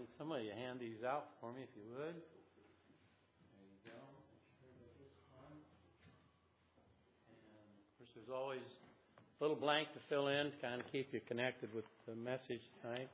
need somebody to hand these out for me, if you would. There you go. Make sure that this one. And of course, there's always a little blank to fill in to kind of keep you connected with the message tonight.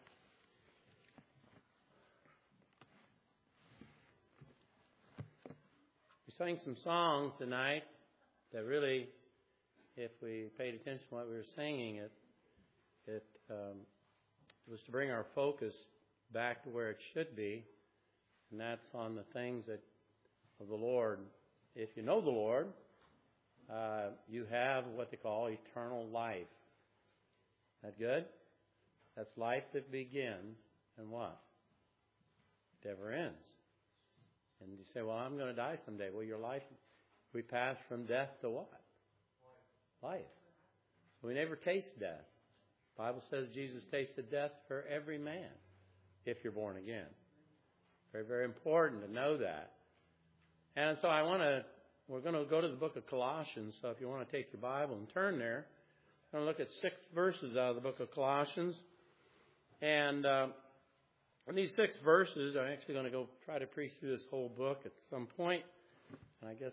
We sang some songs tonight that really, if we paid attention to what we were singing, it was to bring our focus back to where it should be, and that's on the things of the Lord. If you know the Lord, you have what they call eternal life. That good? That's life that begins and what? It never ends. And you say, well, I'm going to die someday. Well, your life, we pass from death to what? Life. So we never taste death. The Bible says Jesus tasted death for every man if you're born again. Very, very important to know that. And so we're going to go to the book of Colossians. So if you want to take your Bible and turn there, I'm going to look at 6 verses out of the book of Colossians. And in these 6 verses, I'm actually going to go try to preach through this whole book at some point. And I guess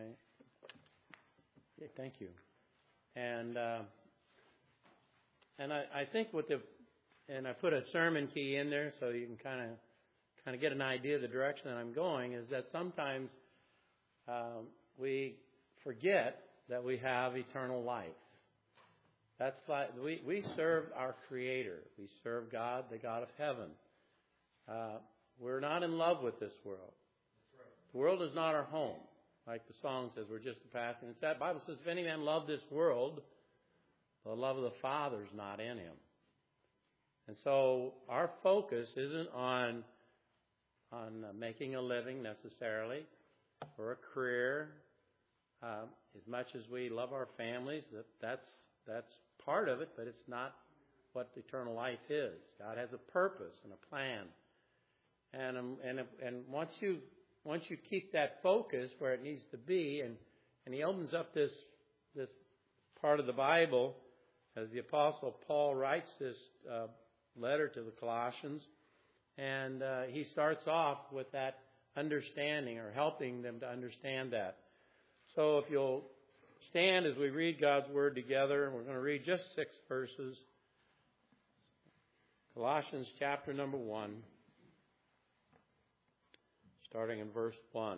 thank you. And I think and I put a sermon key in there so you can kind of get an idea of the direction that I'm going, is that sometimes we forget that we have eternal life. That's why we serve our Creator. We serve God, the God of heaven. We're not in love with this world. The world is not our home. Like the song says, we're just a passing. It's that Bible says, if any man love this world, the love of the Father is not in him. And so our focus isn't on making a living necessarily or a career. As much as we love our families, that's part of it, but it's not what eternal life is. God has a purpose and a plan. And once you keep that focus where it needs to be, and he opens up this part of the Bible as the Apostle Paul writes this letter to the Colossians, and he starts off with that understanding or helping them to understand that. So if you'll stand as we read God's Word together, we're going to read just 6 verses. Colossians chapter number 1, starting in verse 1.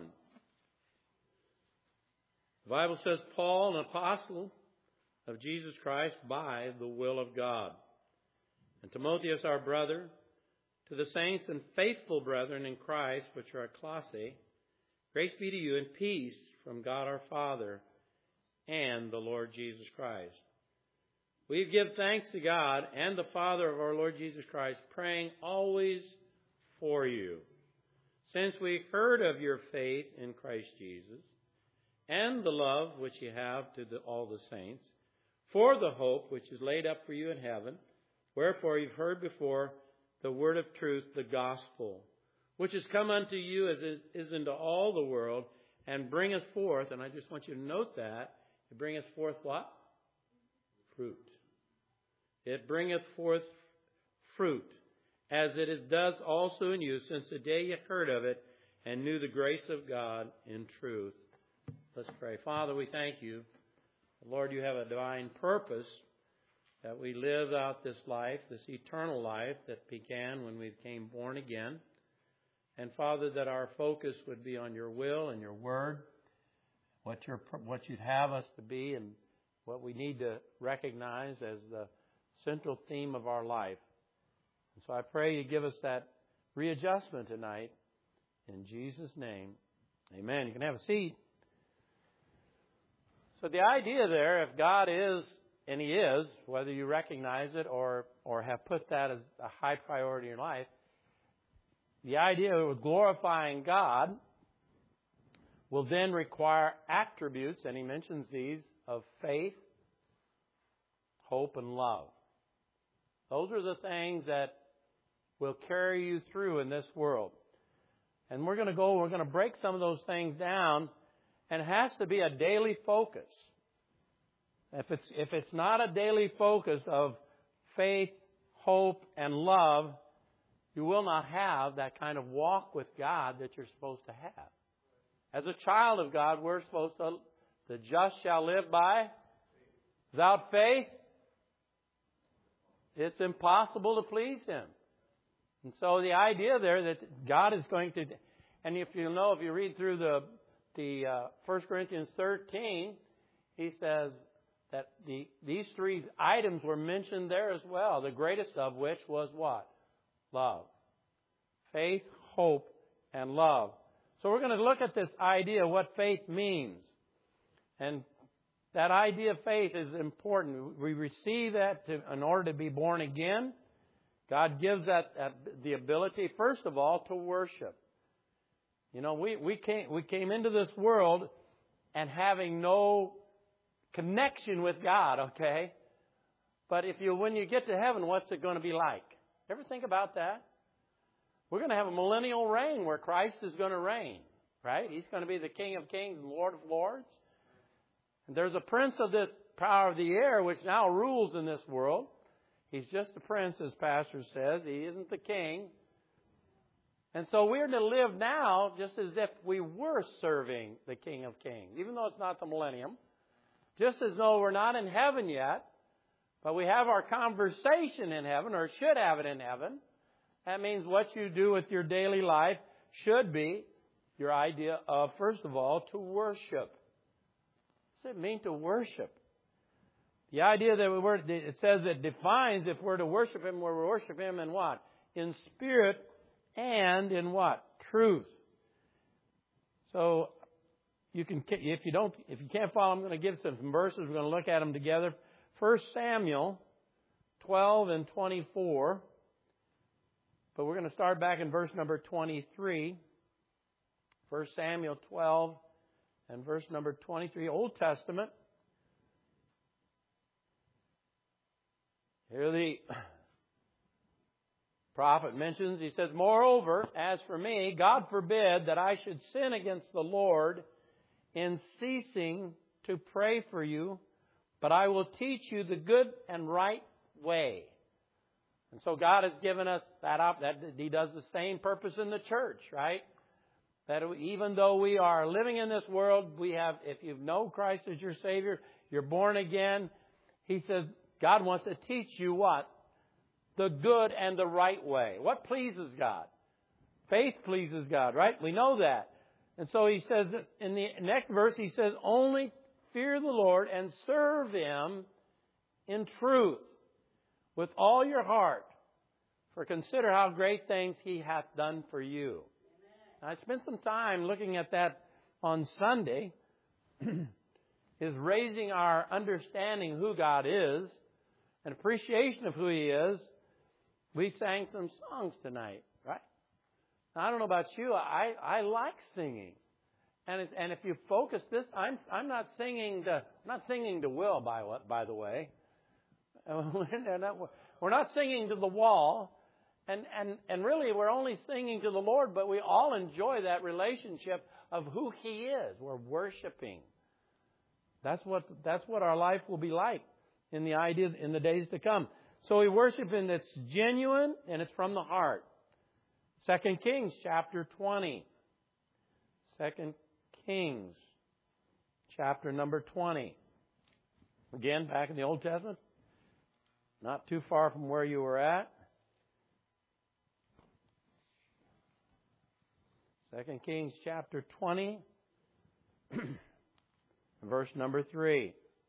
The Bible says, Paul, an apostle of Jesus Christ by the will of God, and Timotheus our brother, to the saints and faithful brethren in Christ, which are at Colossae, grace be to you and peace from God our Father and the Lord Jesus Christ. We give thanks to God and the Father of our Lord Jesus Christ, praying always for you, since we heard of your faith in Christ Jesus and the love which you have to all the saints, for the hope which is laid up for you in heaven. Wherefore you've heard before the word of truth, the gospel, which has come unto you as is into all the world, and bringeth forth, and I just want you to note that, it bringeth forth what? Fruit. It bringeth forth fruit, as it does also in you, since the day you heard of it, and knew the grace of God in truth. Let's pray. Father, we thank you. Lord, you have a divine purpose that we live out this life, this eternal life that began when we became born again. And Father, that our focus would be on your will and your word, what you'd have us to be, and what we need to recognize as the central theme of our life. And so I pray you give us that readjustment tonight. In Jesus' name, amen. You can have a seat. So the idea there, if God is, and He is, whether you recognize it or have put that as a high priority in your life, the idea of glorifying God will then require attributes, and He mentions these, of faith, hope, and love. Those are the things that will carry you through in this world. And we're going to break some of those things down, and it has to be a daily focus. If it's not a daily focus of faith, hope, and love, you will not have that kind of walk with God that you're supposed to have. As a child of God, we're supposed to, the just shall live by. Without faith, it's impossible to please Him. And so the idea there that God is going to, and if you read through the 1 Corinthians 13, he says that these three items were mentioned there as well, the greatest of which was what? Love. Faith, hope, and love. So we're going to look at this idea of what faith means. And that idea of faith is important. We receive that in order to be born again. God gives that the ability, first of all, to worship. You know, we came into this world and having no connection with God, okay? But when you get to heaven, what's it going to be like? Ever think about that? We're going to have a millennial reign where Christ is going to reign, right? He's going to be the King of Kings and Lord of Lords. And there's a prince of this power of the air which now rules in this world. He's just a prince, as Pastor says. He isn't the king. And so we're to live now just as if we were serving the King of Kings, even though it's not the millennium. Just as though we're not in heaven yet, but we have our conversation in heaven, or should have it in heaven. That means what you do with your daily life should be your idea of, first of all, to worship. What does it mean to worship? The idea that it says it defines if we're to worship Him, we're to worship Him in what? In spirit and in what? Truth. So if you can't follow, I'm going to give some verses. We're going to look at them together. 1 Samuel 12 and 24. But we're going to start back in verse number 23. 1 Samuel 12 and verse number 23, Old Testament. Here the prophet mentions, he says, "Moreover, as for me, God forbid that I should sin against the Lord in ceasing to pray for you, but I will teach you the good and right way." And so God has given us that He does the same purpose in the church, right? That even though we are living in this world, if you know Christ as your Savior, you're born again, He says God wants to teach you what? The good and the right way. What pleases God? Faith pleases God, right? We know that. And so He says that in the next verse, He says, "Only fear the Lord and serve Him in truth with all your heart. For consider how great things He hath done for you." Now, I spent some time looking at that on Sunday. Is raising our understanding of who God is, an appreciation of who He is. We sang some songs tonight, right? Now, I don't know about you. I like singing, and if you focus this, I'm not singing to Will, by the way. We're not singing to the wall, and really we're only singing to the Lord. But we all enjoy that relationship of who He is. We're worshiping. That's what our life will be like in the days to come. So we worship and it's genuine and it's from the heart. 2 Kings chapter 20. 2 Kings chapter number 20. Again, back in the Old Testament. Not too far from where you were at. 2 Kings chapter 20. Verse number 3.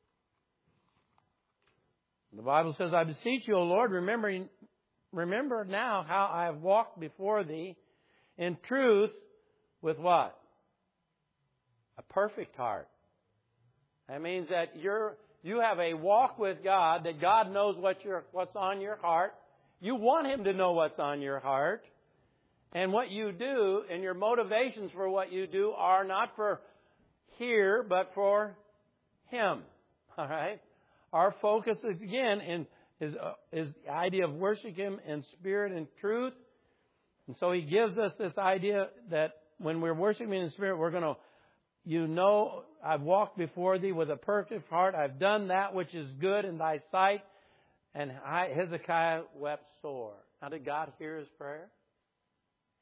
The Bible says, "I beseech you, O Lord, remember now how I have walked before Thee in truth with" what? A perfect heart. That means that you have a walk with God, that God knows what's on your heart. You want Him to know what's on your heart. And what you do and your motivations for what you do are not for here, but for Him. All right? Our focus is, again, is the idea of worshiping Him in spirit and truth. And so He gives us this idea that when we're worshiping in spirit, we're going to, I've walked before Thee with a perfect heart. I've done that which is good in Thy sight. And Hezekiah wept sore. Now, did God hear his prayer?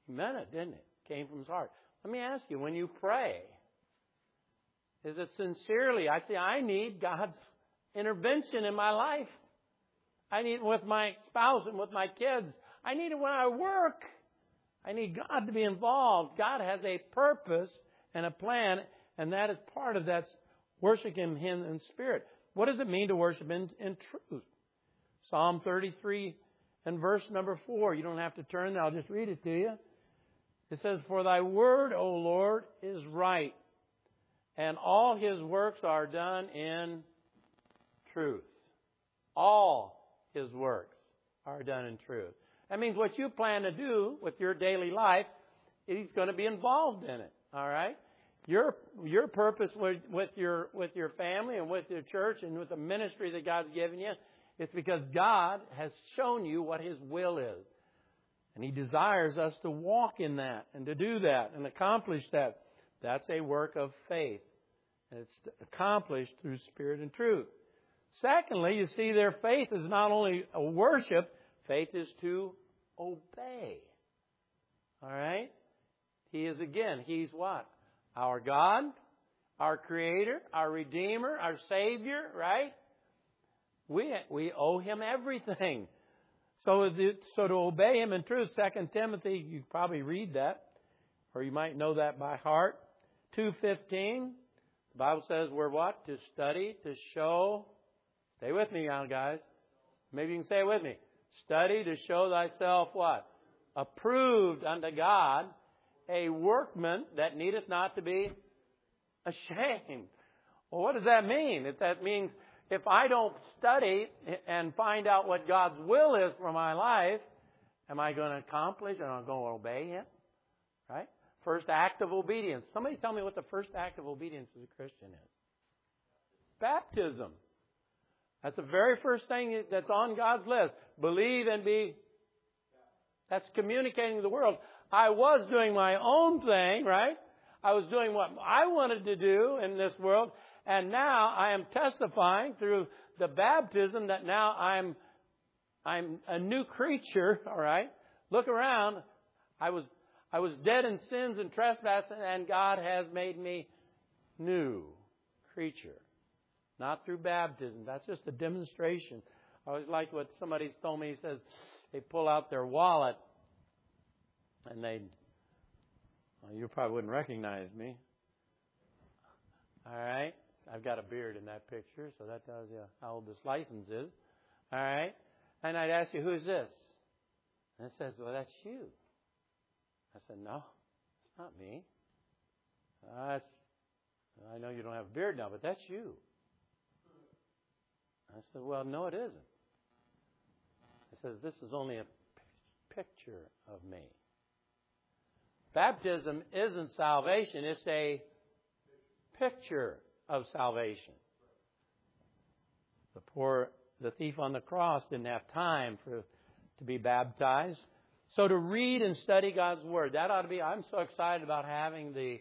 He meant it, didn't it? It came from his heart. Let me ask you, when you pray, is it sincerely? I say, I need God's intervention in my life. I need it with my spouse and with my kids. I need it when I work. I need God to be involved. God has a purpose and a plan, and that is part of that, worshiping Him in spirit. What does it mean to worship in truth? Psalm 33 and verse number 4. You don't have to turn there. I'll just read it to you. It says, For thy word, O Lord, is right, and all His works are done in truth. All His works are done in truth. That means what you plan to do with your daily life, He's going to be involved in it. All right? Your purpose with your family and with your church and with the ministry that God's given you, it's because God has shown you what His will is. And He desires us to walk in that and to do that and accomplish that. That's a work of faith. And it's accomplished through spirit and truth. Secondly, you see their faith is not only a worship, faith is to obey. All right? He's what? Our God, our Creator, our Redeemer, our Savior, right? We owe Him everything. So to obey Him in truth, 2 Timothy, you probably read that, or you might know that by heart. 2:15, the Bible says we're what? To study, to show. Stay with me now, guys. Maybe you can say it with me. Study to show thyself what? Approved unto God, a workman that needeth not to be ashamed. Well, what does that mean? That means if I don't study and find out what God's will is for my life, am I going to accomplish and I'm going to obey Him? Right? First act of obedience. Somebody tell me what the first act of obedience as a Christian is. Baptism. That's the very first thing that's on God's list. Believe and be. That's communicating to the world. I was doing my own thing, right? I was doing what I wanted to do in this world. And now I am testifying through the baptism that now I'm a new creature, all right? Look around. I was dead in sins and trespasses, and God has made me new creature. Not through baptism. That's just a demonstration. I always like what somebody's told me. He says they pull out their wallet and you probably wouldn't recognize me. All right. I've got a beard in that picture, so that tells you how old this license is. All right. And I'd ask you, who's this? And it says, well, that's you. I said, no, it's not me. I know you don't have a beard now, but that's you. I said, well, no, it isn't. It says, this is only a picture of me. Baptism isn't salvation. It's a picture of salvation. The thief on the cross didn't have time to be baptized. So to read and study God's Word, that ought to be, I'm so excited about having the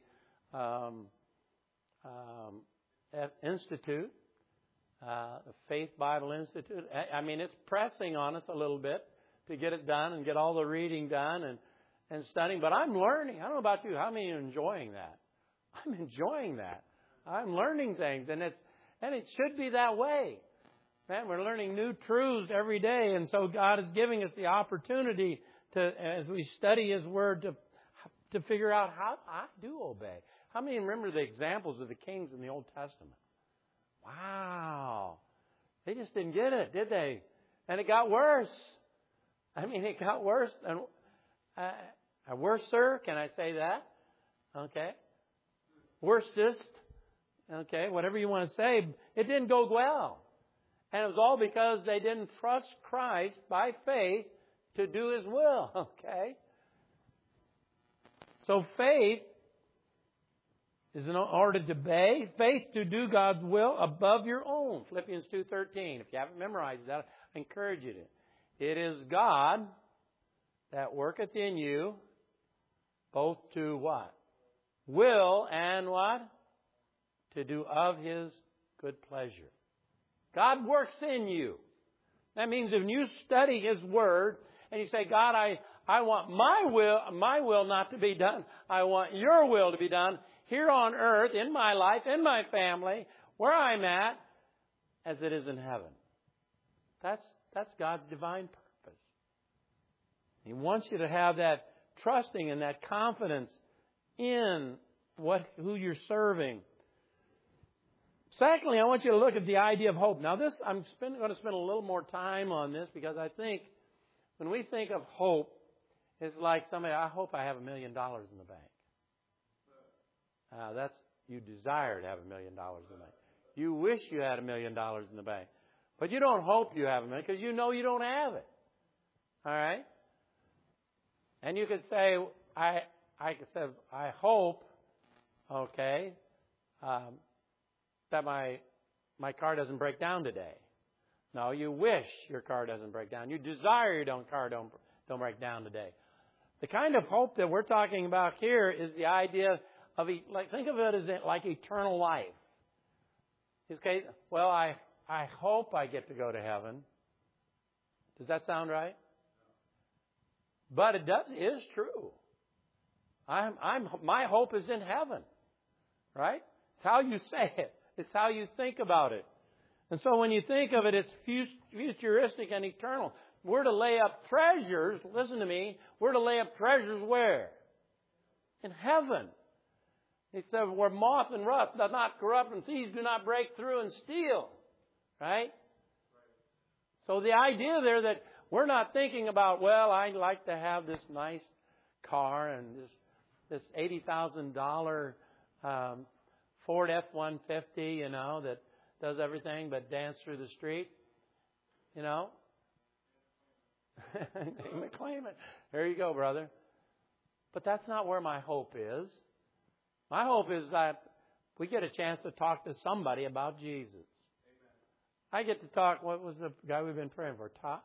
Institute, the Faith Bible Institute. I mean, it's pressing on us a little bit to get it done and get all the reading done and studying. But I'm learning. I don't know about you. How many are enjoying that? I'm enjoying that. I'm learning things, and it should be that way. Man, we're learning new truths every day, and so God is giving us the opportunity to, as we study His Word, to figure out how I do obey. How many remember the examples of the kings in the Old Testament? Wow. They just didn't get it, did they? And it got worse. I mean, it got worse. And worser, can I say that? Okay. Worstest. Okay, whatever you want to say. It didn't go well. And it was all because they didn't trust Christ by faith to do His will. Okay. So faith is in order to obey, faith to do God's will above your own. Philippians 2:13. If you haven't memorized that, I encourage you to. It is God that worketh in you both to what? Will and what? To do of His good pleasure. God works in you. That means if you study His Word and you say, God, I want my will not to be done. I want your will to be done here on earth, in my life, in my family, where I'm at, as it is in heaven. That's God's divine purpose. He wants you to have that trusting and that confidence in who you're serving. Secondly, I want you to look at the idea of hope. Now, I'm going to spend a little more time on this because I think when we think of hope, it's like somebody, I hope I have $1 million in the bank. You desire to have $1 million in the bank. You wish you had $1 million in the bank. But you don't hope you have $1 million because you know you don't have it. All right? And you could say, I hope, okay, that my car doesn't break down today. No, you wish your car doesn't break down. You desire your car don't break down today. The kind of hope that we're talking about here is the idea of, think of it as like eternal life. Okay, well, I hope I get to go to heaven. Does that sound right? But it is true. My hope is in heaven. Right? It's how you say it. It's how you think about it. And so when you think of it, it's futuristic and eternal. We're to lay up treasures, listen to me, we're to lay up treasures where? In heaven. He said, where moth and rust does not corrupt and thieves do not break through and steal. Right? So the idea there that we're not thinking about, well, I'd like to have this nice car and this $80,000 Ford F-150, that does everything but dance through the street. Claim it. There you go, brother. But that's not where my hope is. My hope is that we get a chance to talk to somebody about Jesus. Amen. I get to talk, what was the guy we've been praying for? Todd?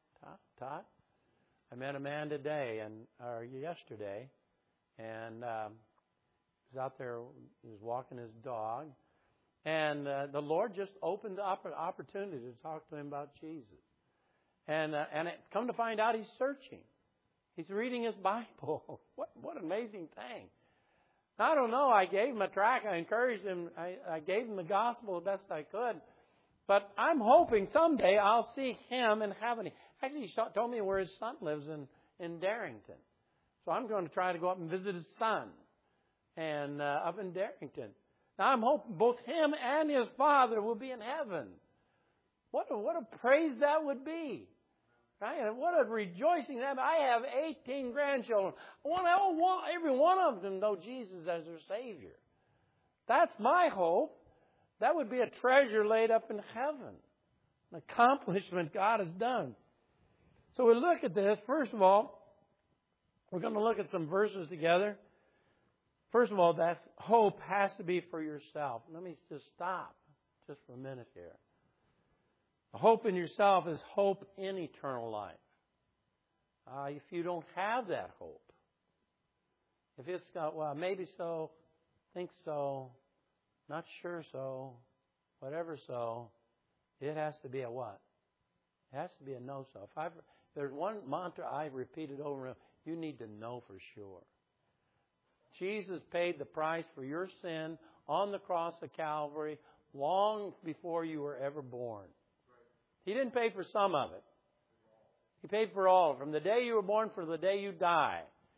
I met a man yesterday, and he was out there, he was walking his dog, and the Lord just opened up an opportunity to talk to him about Jesus. And come to find out, he's searching. He's reading his Bible. What an amazing thing. I don't know. I gave him a tract. I encouraged him. I gave him the gospel the best I could. But I'm hoping someday I'll see him in heaven. Actually, he told me where his son lives in Darrington. So I'm going to try to go up and visit his son and up in Darrington. Now, I'm hoping both him and his father will be in heaven. What a praise that would be. Right? And what a rejoicing that. I have 18 grandchildren. I want every one of them to know Jesus as their Savior. That's my hope. That would be a treasure laid up in heaven. An accomplishment God has done. So we look at this. First of all, we're going to look at some verses together. First of all, that hope has to be for yourself. Let me just stop just for a minute here. Hope in yourself is hope in eternal life. If you don't have that hope, if it's got, well, maybe so, think so, not sure so, whatever so, it has to be a what? It has to be a no so. There's one mantra I've repeated over and over. You need to know for sure. Jesus paid the price for your sin on the cross of Calvary long before you were ever born. He didn't pay for some of it. He paid for all. From the day you were born for the day you die.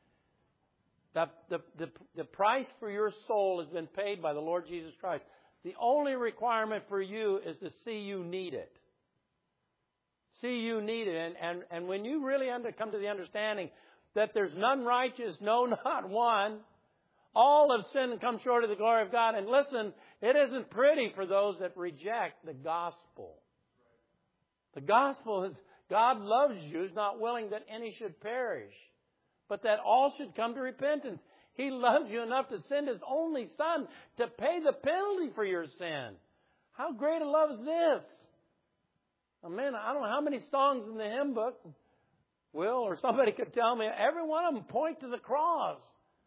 The price for your soul has been paid by the Lord Jesus Christ. The only requirement for you is to see you need it. See you need it. And when you really come to the understanding that there's none righteous, no, not one, all have sinned and come short of the glory of God. And listen, it isn't pretty for those that reject the gospel. The gospel is God loves you, is not willing that any should perish, but that all should come to repentance. He loves you enough to send His only Son to pay the penalty for your sin. How great a love is this? I mean, I don't know how many songs in the hymn book, Will, or somebody could tell me, every one of them point to the cross.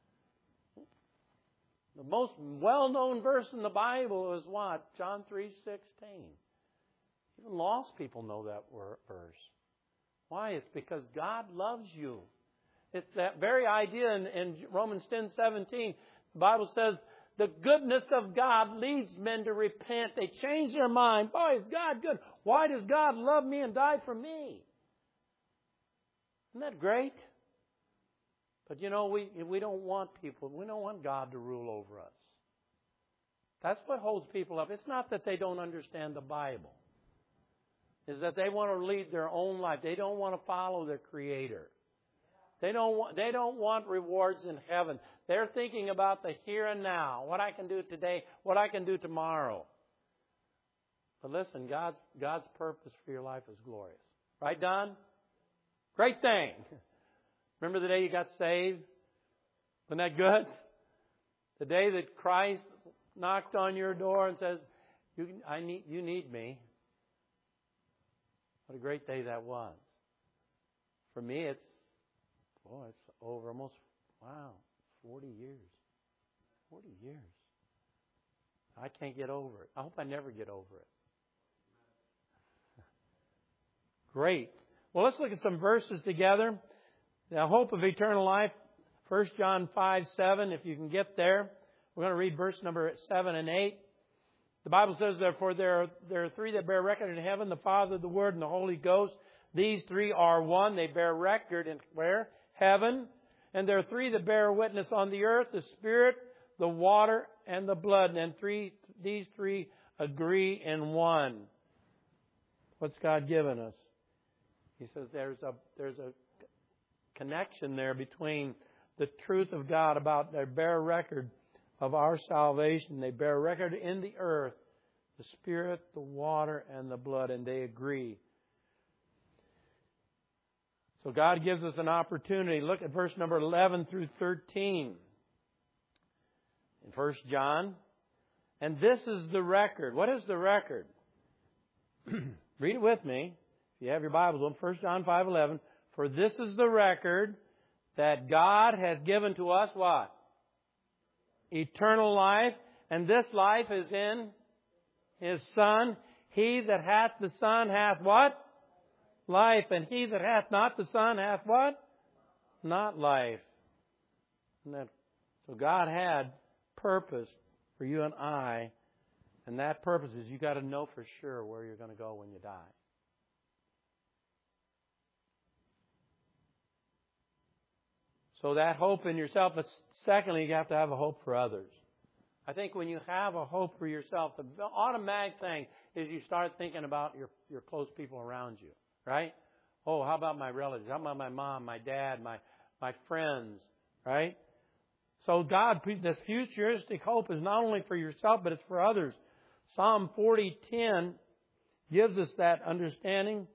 The most well-known verse in the Bible is what? John 3:16. Even lost people know that verse. Why? It's because God loves you. It's that very idea in Romans 10:17. The Bible says, the goodness of God leads men to repent. They change their mind. Boy, is God good. Why does God love me and die for me? Isn't that great? But you know, we don't want people. We don't want God to rule over us. That's what holds people up. It's not that they don't understand the Bible. It's that they want to lead their own life. They don't want to follow their Creator. They don't want rewards in heaven. They're thinking about the here and now, what I can do today, what I can do tomorrow. But listen, God's purpose for your life is glorious. Right, Don? Great thing. Remember the day you got saved? Wasn't that good? The day that Christ knocked on your door and says, you need me. What a great day that was. For me, it's over almost, 40 years. 40 years. I can't get over it. I hope I never get over it. Great. Well, let's look at some verses together. The hope of eternal life, 1 John 5:7, if you can get there. We're going to read verse number 7 and 8. The Bible says, therefore, there are three that bear record in heaven, the Father, the Word, and the Holy Ghost. These three are one. They bear record in where? Heaven. And there are three that bear witness on the earth, the Spirit, the water, and the blood. And these three agree in one. What's God given us? He says there's a connection there between the truth of God about they bear record of our salvation. They bear record in the earth, the Spirit, the water, and the blood, and they agree. So God gives us an opportunity. Look at verse number 11 through 13 in 1 John. And this is the record. What is the record? Read it with me. If you have your Bibles open, 1 John 5:11. For this is the record that God has given to us what? Eternal life. And this life is in His Son. He that hath the Son hath what? Life. And he that hath not the Son hath what? Not life. So God had purpose for you and I. And that purpose is you got to know for sure where you're going to go when you die. So that hope in yourself, but secondly, you have to have a hope for others. I think when you have a hope for yourself, the automatic thing is you start thinking about your close people around you, right? Oh, how about my relatives? How about my mom, my dad, my friends, right? So this futuristic hope is not only for yourself, but it's for others. Psalm 40:10 gives us that understanding.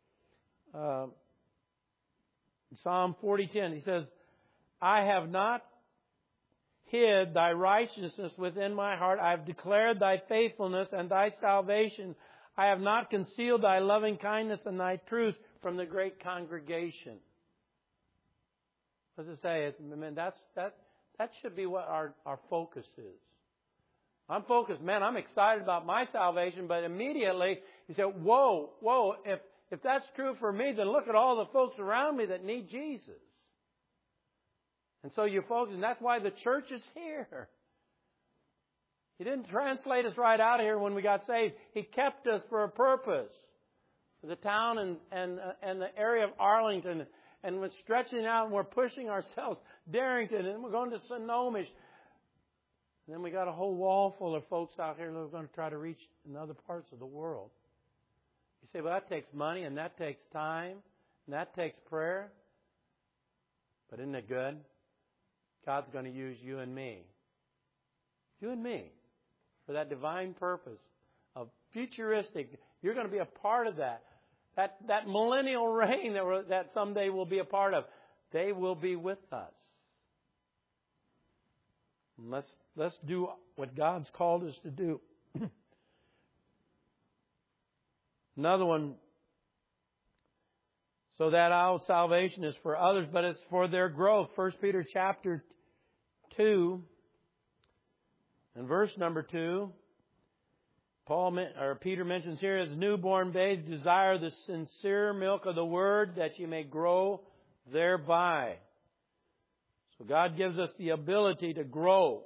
Psalm 40:10, he says, I have not hid thy righteousness within my heart. I have declared thy faithfulness and thy salvation. I have not concealed thy loving kindness and thy truth from the great congregation. What does it say? That should be what our focus is. I'm focused, man, I'm excited about my salvation, but immediately you say, whoa, if that's true for me, then look at all the folks around me that need Jesus. And so you focus, and that's why the church is here. He didn't translate us right out of here when we got saved. He kept us for a purpose. For the town and the area of Arlington, and we're stretching out and we're pushing ourselves. Darrington, and we're going to Sonomish. And then we got a whole wall full of folks out here that are going to try to reach in other parts of the world. You say, well, that takes money, and that takes time, and that takes prayer. But isn't it good? God's going to use you and me. You and me. For that divine purpose of futuristic. You're going to be a part of that. That millennial reign that someday we'll be a part of. They will be with us. And let's do what God's called us to do. Another one. So that our salvation is for others, but it's for their growth. 1 Peter chapter 2 and verse number 2. Peter mentions here, as newborn babes desire the sincere milk of the Word, that you may grow thereby. So God gives us the ability to grow.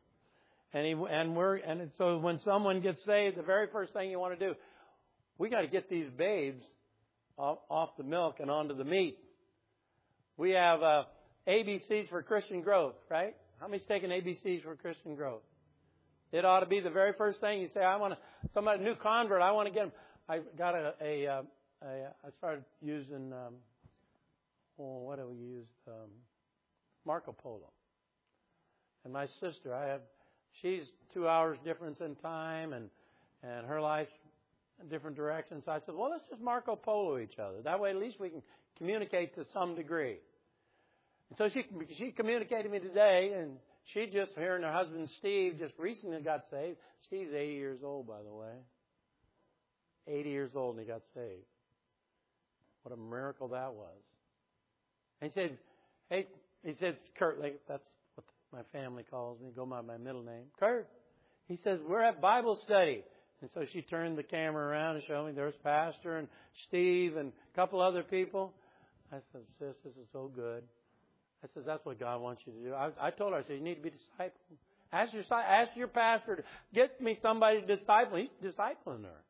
So when someone gets saved, the very first thing you want to do, we got to get these babes off the milk and onto the meat. We have ABCs for Christian growth, right? How many's taking ABCs for Christian growth? It ought to be the very first thing you say. I want somebody, new convert. I want to get them. I got I started using what do we use? Marco Polo. And my sister, she's 2 hours difference in time, and her life's in different directions. So I said, well, let's just Marco Polo each other. That way, at least we can communicate to some degree. And so she communicated me today, and she just, her and her husband Steve, just recently got saved. Steve's 80 years old, by the way. 80 years old, and he got saved. What a miracle that was. And he said, hey, Kurt, that's what my family calls me, go by my middle name. Kurt, he says, we're at Bible study. And so she turned the camera around and showed me there's Pastor and Steve and a couple other people. I said, sis, this is so good. I said, that's what God wants you to do. I told her, I said, you need to be discipled. Ask your pastor to get me somebody to disciple. He's discipling her.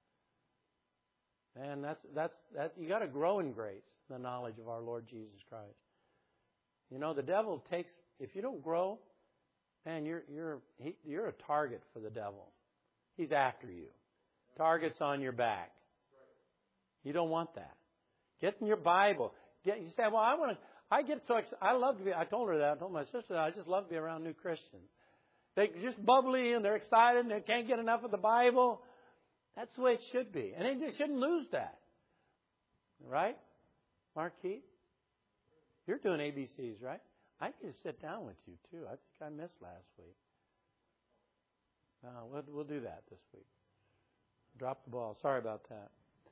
And that's you got to grow in grace, the knowledge of our Lord Jesus Christ. You know, the devil takes, if you don't grow, man, you're a target for the devil. He's after you. Target's on your back. You don't want that. Get in your Bible. You say, well, I get so excited. I told her that. I told my sister that. I just love to be around new Christians. They're just bubbly and they're excited and they can't get enough of the Bible. That's the way it should be. And they shouldn't lose that. Right? Mark Keith? You're doing ABCs, right? I can sit down with you, too. I think I missed last week. We'll do that this week. Drop the ball. Sorry about that.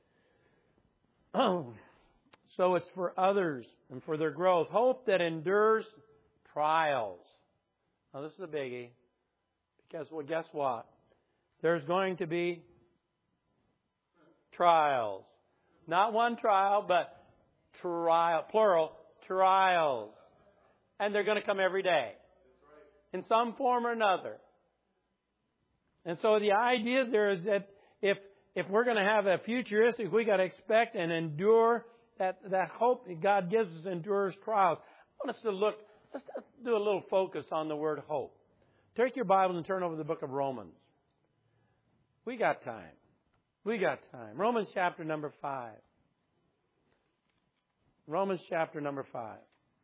So it's for others and for their growth. Hope that endures trials. Now, this is a biggie. Because, well, guess what? There's going to be trials. Not one trial, but plural, trials. And they're going to come every day. In some form or another. And so the idea there is that if we're going to have a futuristic, we got to expect and endure that hope that God gives us endures trials. I want us to let's do a little focus on the word hope. Take your Bible and turn over to the book of Romans. We got time. Romans chapter number 5. Romans chapter number 5.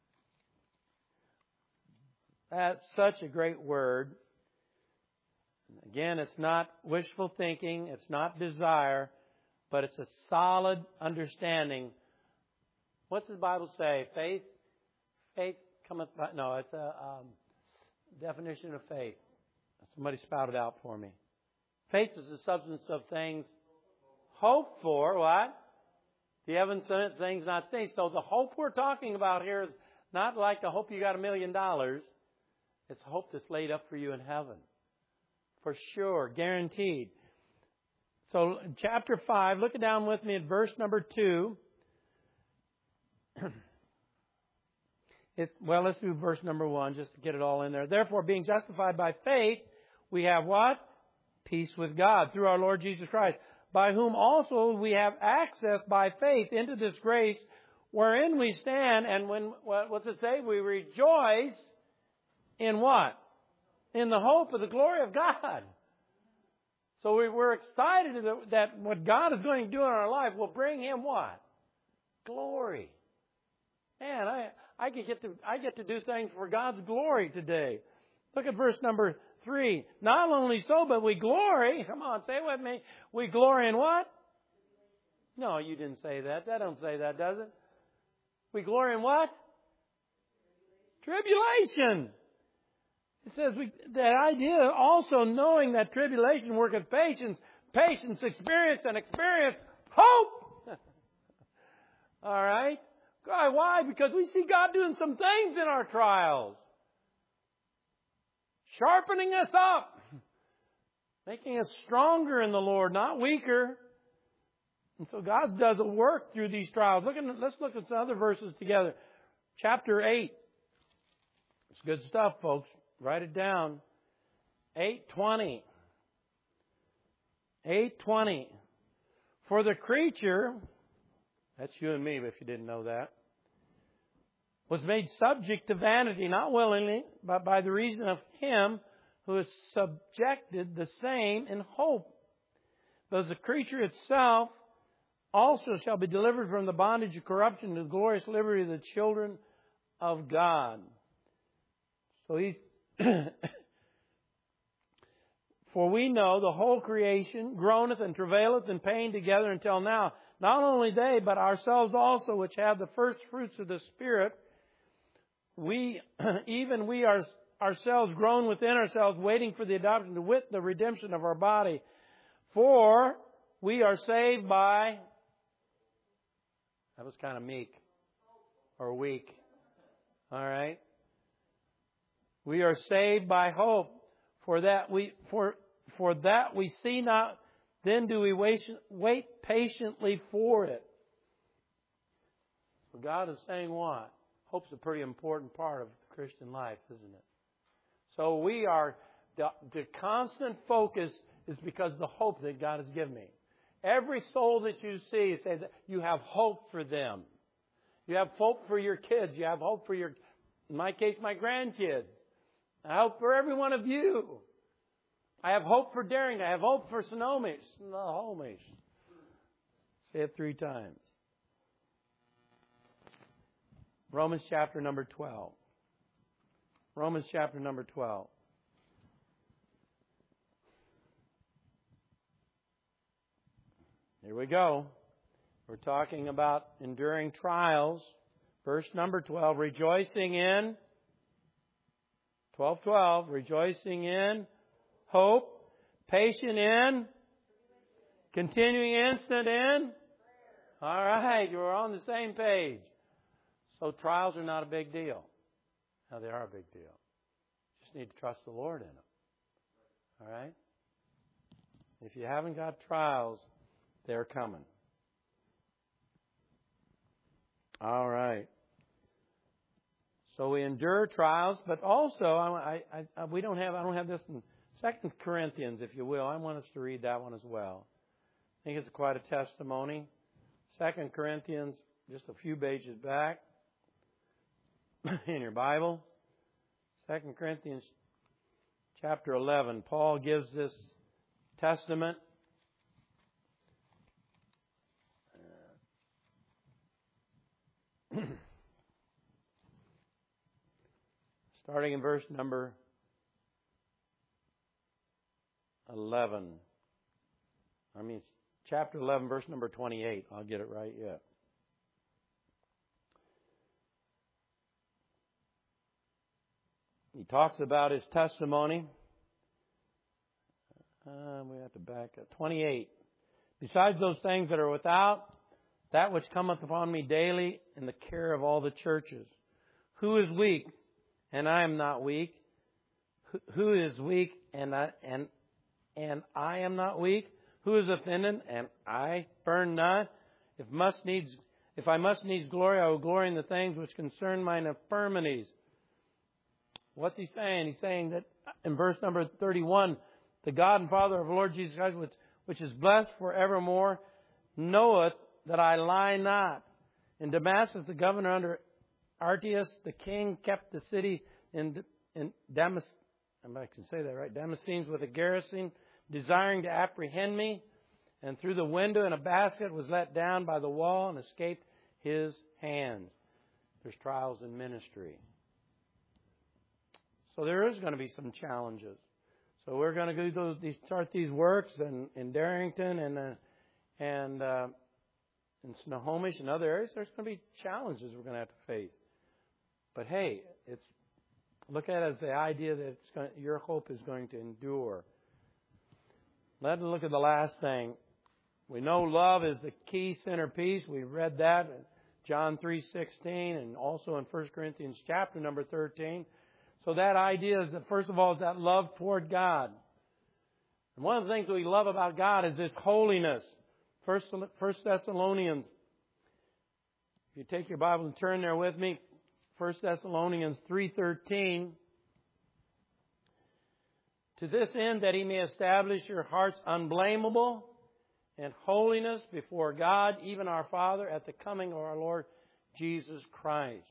That's such a great word. Again, it's not wishful thinking. It's not desire. But it's a solid understanding. What's the Bible say? Faith cometh by... No, it's a definition of faith. Somebody spout it out for me. Faith is the substance of things hoped for. What? The evidence of things not seen. So the hope we're talking about here is not like the hope you got $1 million. It's hope that's laid up for you in heaven. For sure. Guaranteed. So chapter 5, look down with me at verse number 2. Let's do verse number 1 just to get it all in there. Therefore, being justified by faith, we have what? Peace with God through our Lord Jesus Christ, by whom also we have access by faith into this grace wherein we stand. And what's it say? We rejoice in what? In the hope of the glory of God. So we're excited that what God is going to do in our life will bring Him what? Glory. Man, I get to do things for God's glory today. Look at verse number 3. Not only so, but we glory. Come on, say it with me. We glory in what? No, you didn't say that. That don't say that, does it? We glory in what? Tribulation. It says that idea also knowing that tribulation worketh patience, patience experience, and experience hope. All right? Why? Because we see God doing some things in our trials. Sharpening us up. Making us stronger in the Lord, not weaker. And so God does a work through these trials. Let's look at some other verses together. Chapter 8. It's good stuff, folks. Write it down. 8:20. 8:20. For the creature, that's you and me if you didn't know that, was made subject to vanity, not willingly, but by the reason of Him who is subjected the same in hope. Thus the creature itself also shall be delivered from the bondage of corruption to the glorious liberty of the children of God. So for we know the whole creation groaneth and travaileth in pain together until now. Not only they, but ourselves also, which have the first fruits of the Spirit, we ourselves groan within ourselves, waiting for the adoption, to wit, the redemption of our body. For we are saved by... That was kind of meek or weak. All right? We are saved by hope. For that we see not, then do we wait patiently for it. So God is saying what? Hope's a pretty important part of the Christian life, isn't it? So we are, the constant focus is because of the hope that God has given me. Every soul that you see, say that you have hope for them. You have hope for your kids. You have hope for in my case, my grandkids. I hope for every one of you. I have hope for Darrington. I have hope for Snohomish. Say it 3 times. Romans chapter number 12. Romans chapter number 12. Here we go. We're talking about enduring trials. Verse number 12. Rejoicing in 12:12. Rejoicing in hope. Patient in. Continuing instant in. All right. You're on the same page. So trials are not a big deal. Now they are a big deal. You just need to trust the Lord in them. All right? If you haven't got trials, they're coming. All right. So we endure trials, but also I don't have this in 2 Corinthians, if you will. I want us to read that one as well. I think it's quite a testimony. 2 Corinthians, just a few pages back in your Bible. 2 Corinthians chapter 11. Paul gives this testament. Starting in verse number 11. Chapter 11, verse number 28. I'll get it right yet. He talks about his testimony. We have to back up. 28. Besides those things that are without, that which cometh upon me daily in the care of all the churches. Who is weak, and I am not weak? Who is weak, and I am not weak? Who is offended, and I burn not? If I must needs glory, I will glory in the things which concern mine infirmities. What's he saying? He's saying that in verse number 31, the God and Father of our Lord Jesus Christ, which is blessed forevermore, knoweth that I lie not. In Damascus, the governor under Artius, the king, kept the city in Damascus, I can say that right, Damascenes with a garrison, desiring to apprehend me, and through the window in a basket was let down by the wall and escaped his hand. There's trials in ministry. So there is going to be some challenges. So we're going to start these works in Darrington and in Snohomish and other areas. There's going to be challenges we're going to have to face. But hey, look at it as the idea that your hope is going to endure. Let's look at the last thing. We know love is the key centerpiece. We read that in John 3:16 and also in 1 Corinthians chapter number 13. So that idea is that, first of all, is that love toward God. And one of the things that we love about God is His holiness. First Thessalonians. If you take your Bible and turn there with me, 1 Thessalonians 3:13, to this end that He may establish your hearts unblameable in holiness before God, even our Father, at the coming of our Lord Jesus Christ.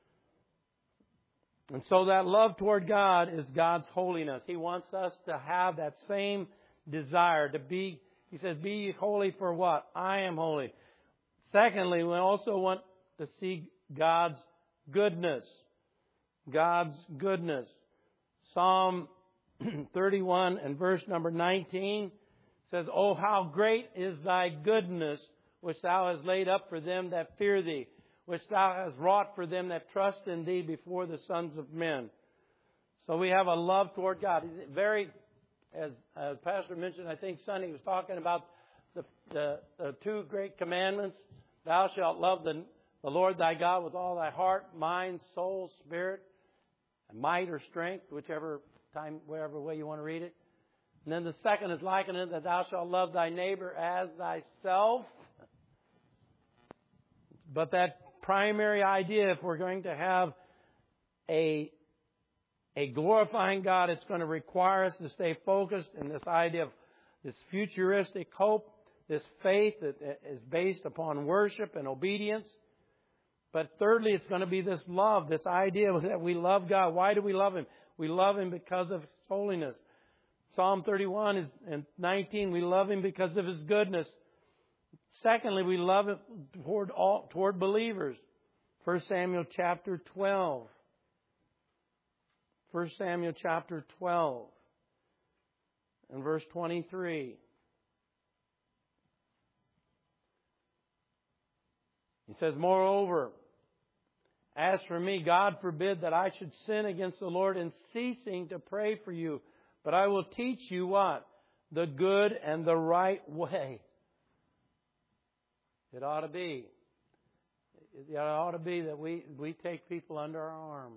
And so that love toward God is God's holiness. He wants us to have that same desire to be, He says, be ye holy for what? I am holy. Secondly, we also want to see God's goodness. God's goodness. Psalm 31 and verse number 19 says, "Oh, how great is thy goodness, which thou hast laid up for them that fear thee, which thou hast wrought for them that trust in thee before the sons of men." So we have a love toward God. Very, as Pastor mentioned, I think Sunday was talking about the two great commandments. Thou shalt love the Lord thy God with all thy heart, mind, soul, spirit, and might or strength, whatever way you want to read it. And then the second is likened it that thou shalt love thy neighbor as thyself. But that primary idea, if we're going to have a glorifying God, it's going to require us to stay focused in this idea of this futuristic hope, this faith that is based upon worship and obedience. But thirdly, it's going to be this love, this idea that we love God. Why do we love Him? We love Him because of His holiness. Psalm 31 and 19, we love Him because of His goodness. Secondly, we love Him toward believers. 1 Samuel chapter 12. 1 Samuel chapter 12 and verse 23. He says, "Moreover, as for me, God forbid that I should sin against the Lord in ceasing to pray for you. But I will teach you" what? "The good and the right way." It ought to be. It ought to be that we take people under our arm.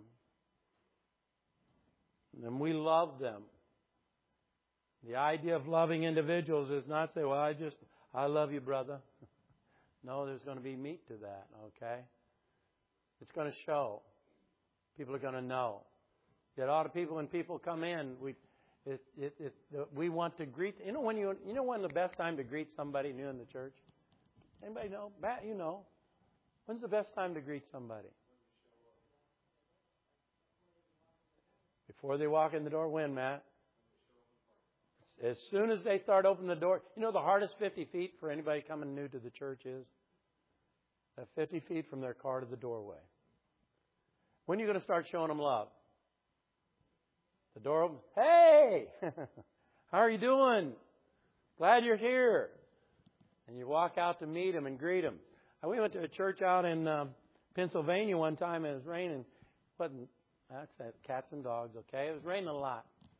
And we love them. The idea of loving individuals is not say, "Well, I love you, brother." No, there's going to be meat to that, okay? It's going to show. People are going to know. Yet, all the people, when people come in, we want to greet. You know when the best time to greet somebody new in the church? Anybody know? Matt, you know. When's the best time to greet somebody? Before they walk in the door. When, Matt? As soon as they start opening the door. You know the hardest 50 feet for anybody coming new to the church is? 50 feet from their car to the doorway. When are you going to start showing them love? The door opens. "Hey! How are you doing? Glad you're here." And you walk out to meet them and greet them. We went to a church out in Pennsylvania one time and it was raining. That's cats and dogs, okay? It was raining a lot.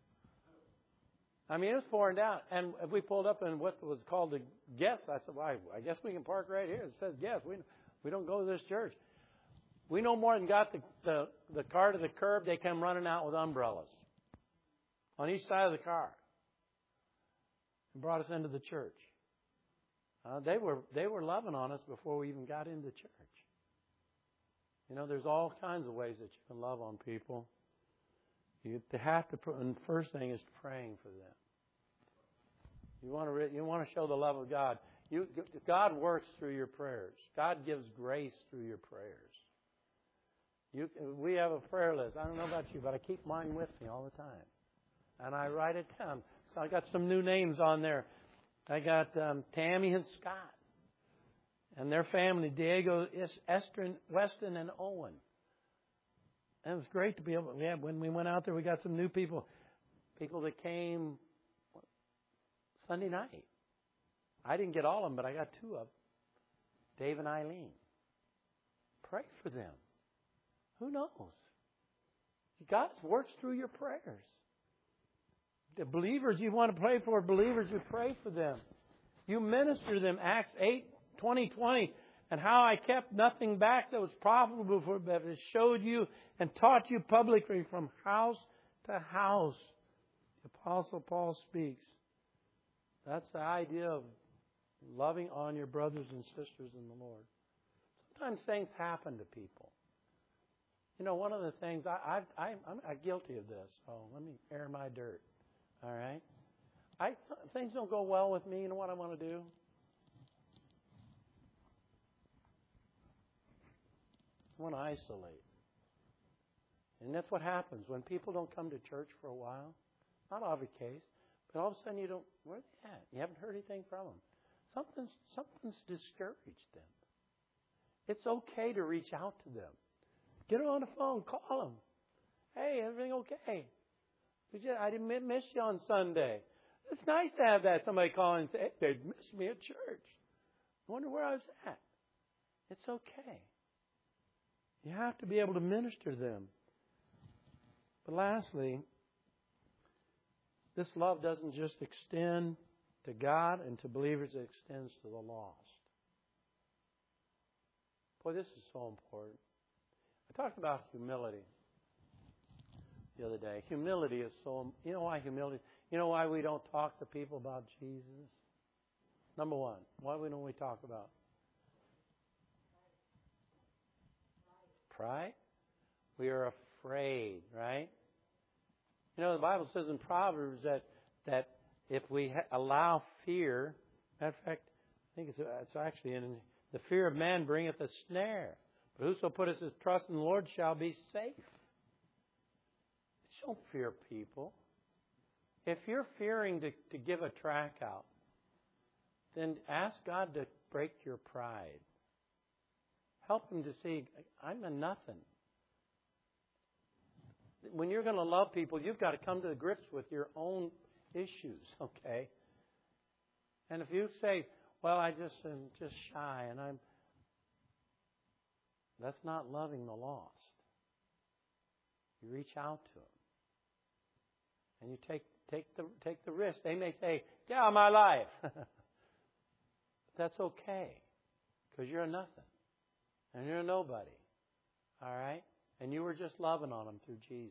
I mean, it was pouring down. And we pulled up in what was called the guest. I said, "Well, I guess we can park right here." It says guest. We don't go to this church. We no more than got the car to the curb. They come running out with umbrellas on each side of the car and brought us into the church. They were loving on us before we even got into church. You know, there's all kinds of ways that you can love on people. You have to. And the first thing is praying for them. You want to show the love of God. God works through your prayers. God gives grace through your prayers. We have a prayer list. I don't know about you, but I keep mine with me all the time, and I write it down. So I got some new names on there. I got Tammy and Scott, and their family, Diego, Esther, Weston, and Owen. And it was great to be able. Yeah, when we went out there, we got some new people that came Sunday night. I didn't get all of them, but I got two of them. Dave and Eileen. Pray for them. Who knows? God works through your prayers. The believers you want to pray for, believers, you pray for them. You minister to them. Acts 8:20, and how I kept nothing back that was profitable for them, but it showed you and taught you publicly from house to house. The Apostle Paul speaks. That's the idea of loving on your brothers and sisters in the Lord. Sometimes things happen to people. One of the things, I'm guilty of this, so let me air my dirt. All right? Things don't go well with me. You know what I want to do? I want to isolate. And that's what happens when people don't come to church for a while. Not every case, but all of a sudden you don't, where are they at? You haven't heard anything from them. Something's discouraged them. It's okay to reach out to them. Get them on the phone, call them. Hey, everything okay? I didn't miss you on Sunday. It's nice to have that. Somebody call and say, hey, they missed me at church. I wonder where I was at. It's okay. You have to be able to minister to them. But lastly, this love doesn't just extend to God and to believers, it extends to the lost. Boy, this is so important. I talked about humility the other day. Humility is so... You know why humility... You know why we don't talk to people about Jesus? Number one, why don't we talk about pride? We are afraid, right? The Bible says in Proverbs that if we allow fear, matter of fact, I think it's actually in the fear of man bringeth a snare. But whoso putteth his trust in the Lord shall be safe. Don't fear people. If you're fearing to give a track out, then ask God to break your pride. Help him to see, I'm a nothing. When you're going to love people, you've got to come to grips with your own issues, okay? And if you say, well, I just am just shy and that's not loving the lost. You reach out to them. And you take the risk. They may say, get out of my life. But that's okay. Because you're a nothing. And you're a nobody. All right? And you were just loving on them through Jesus.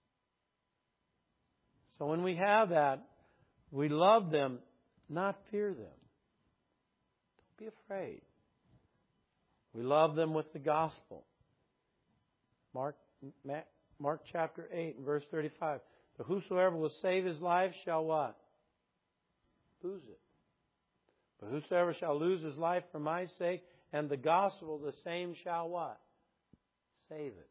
So when we have that, we love them, not fear them. Don't be afraid. We love them with the gospel. Mark chapter 8 and verse 35. But whosoever will save his life shall what? Lose it. But whosoever shall lose his life for my sake and the gospel, the same shall what? Save it.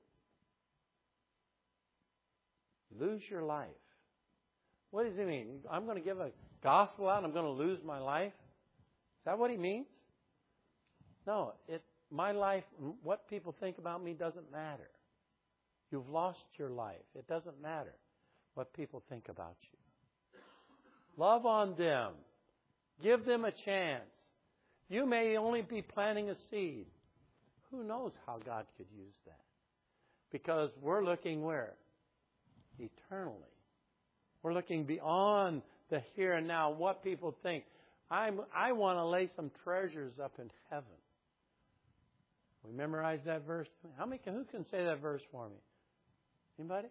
Lose your life. What does he mean? I'm going to give a gospel out and I'm going to lose my life? Is that what he means? No. My life, what people think about me doesn't matter. You've lost your life. It doesn't matter what people think about you. Love on them. Give them a chance. You may only be planting a seed. Who knows how God could use that? Because we're looking where? Eternally. We're looking beyond the here and now, what people think. I want to lay some treasures up in heaven. We memorize that verse. Who can say that verse for me? Anybody?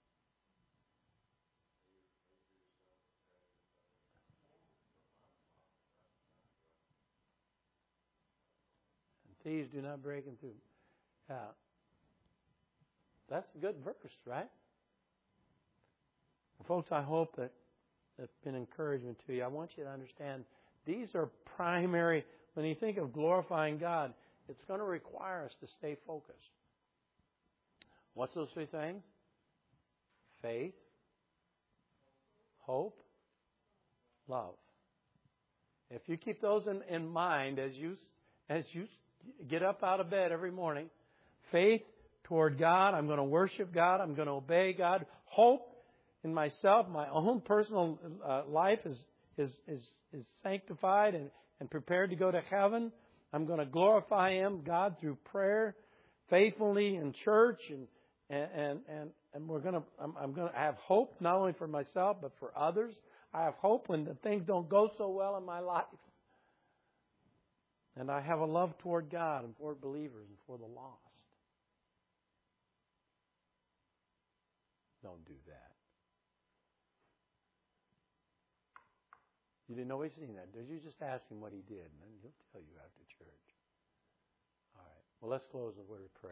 And thieves do not break into. That's a good verse, right? Well, folks, I hope that that's been encouragement to you. I want you to understand these are primary. When you think of glorifying God, it's going to require us to stay focused. What's those three things? Faith, hope, love. If you keep those in mind as you get up out of bed every morning, faith toward God, I'm going to worship God, I'm going to obey God. Hope in myself, my own personal life is sanctified and prepared to go to heaven. I'm going to glorify Him, God, through prayer, faithfully in church, and I'm going to have hope not only for myself but for others. I have hope when the things don't go so well in my life. And I have a love toward God and toward believers and for the lost. Don't do that. You didn't know he's seen that, did you? Just ask him what he did, and then he'll tell you after church. All right. Well, let's close with a word of prayer.